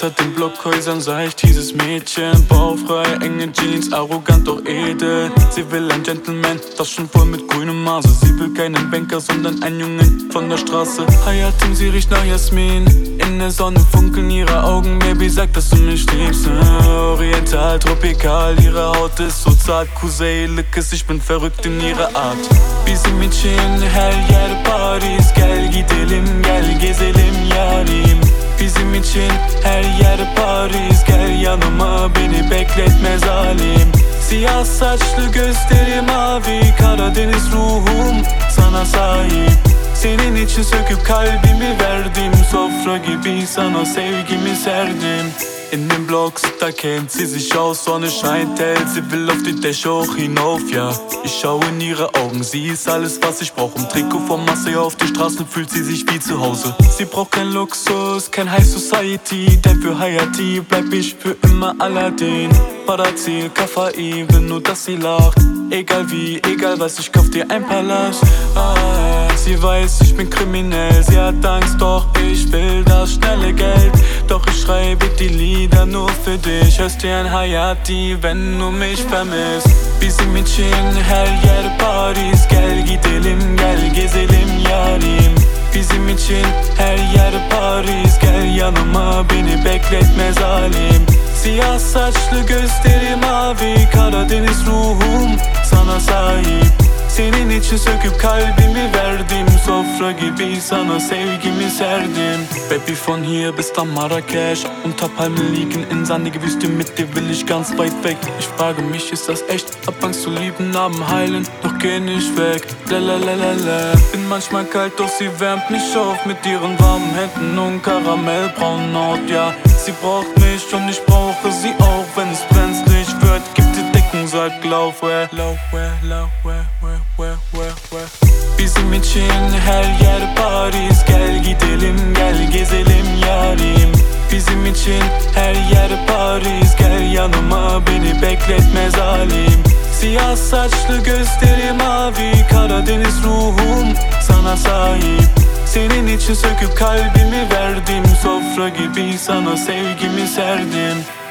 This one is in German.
Unter den Blockhäusern sah ich dieses Mädchen, bauchfrei, enge Jeans, arrogant doch edel. Sie will ein Gentleman, das schon voll mit grünem Maße. Sie will keinen Banker, sondern einen Jungen von der Straße. Hayatim, sie riecht nach Jasmin, in der Sonne funkeln ihre Augen. Baby, sag, dass du mich liebst. Oriental, tropikal, ihre Haut ist so zart. Kuseylekes, ich bin verrückt in ihrer Art. Bizim için her yer Paris. Gel gidelim, gel gezelim yarim. Bizim için her yer Paris. Gel yanıma, beni bekletme zalim. Siyah saçlı gözleri mavi, Karadeniz ruhum sana sahip. Senin için söküp kalbimi verdim. Sofra gibi sana sevgimi serdim. In den Blocks, da kennt sie sich aus, Sonne scheint hell, sie will auf die Dächer hoch hinauf, ja. Ich schau in ihre Augen, sie ist alles, was ich brauch. Im Trikot vom Marseille auf die Straßen fühlt sie sich wie zu Hause. Sie braucht kein Luxus, kein High Society, denn für Hayati bleib ich für immer Aladdin. Parazzi, Kaffee, will nur, dass sie lacht. Egal wie, egal was, ich kauf dir ein Palast. Sie weiß, ich bin kriminell, sie hat Angst, doch ich will das schnelle Geld. Doch ich schreibe die Lieder nur für dich. Hörst dir ein Hayati, wenn du mich vermisst. Bizim için her yer Paris. Gel gidelim, gel gezelim yarim. Bizim için her yer Paris. Gel yanıma, beni bekletme zalim. Siyah saçlı gözleri mavi, Karadeniz ruhum sana sahip. Senin için söküp kalbimi verdim. Sofra gibi sana sevgimi serdim. Baby, von hier bis nach Marrakesch. Unter Palmen liegen in sandige Wüste, mit dir will ich ganz weit weg. Ich frage mich, ist das echt? Hab Angst zu lieben, Narben heilen, doch geh nicht weg. Lalalala. Bin manchmal kalt, doch sie wärmt mich auf. Mit ihren warmen Händen und karamellbraunen Haut, ja. Sie braucht mich und ich brauche sie auch. Wenn es brenzlig wird, gibt sie dicken Salz, lauf, Bizim için her yer Paris. Gel gidelim, gel gezelim yarim. Bizim için her yer Paris. Gel yanıma, beni bekletme zalim. Siyah saçlı gözleri mavi, Karadeniz ruhum sana sahip. Senin için söküp kalbimi verdim. Sofra gibi sana sevgimi serdim.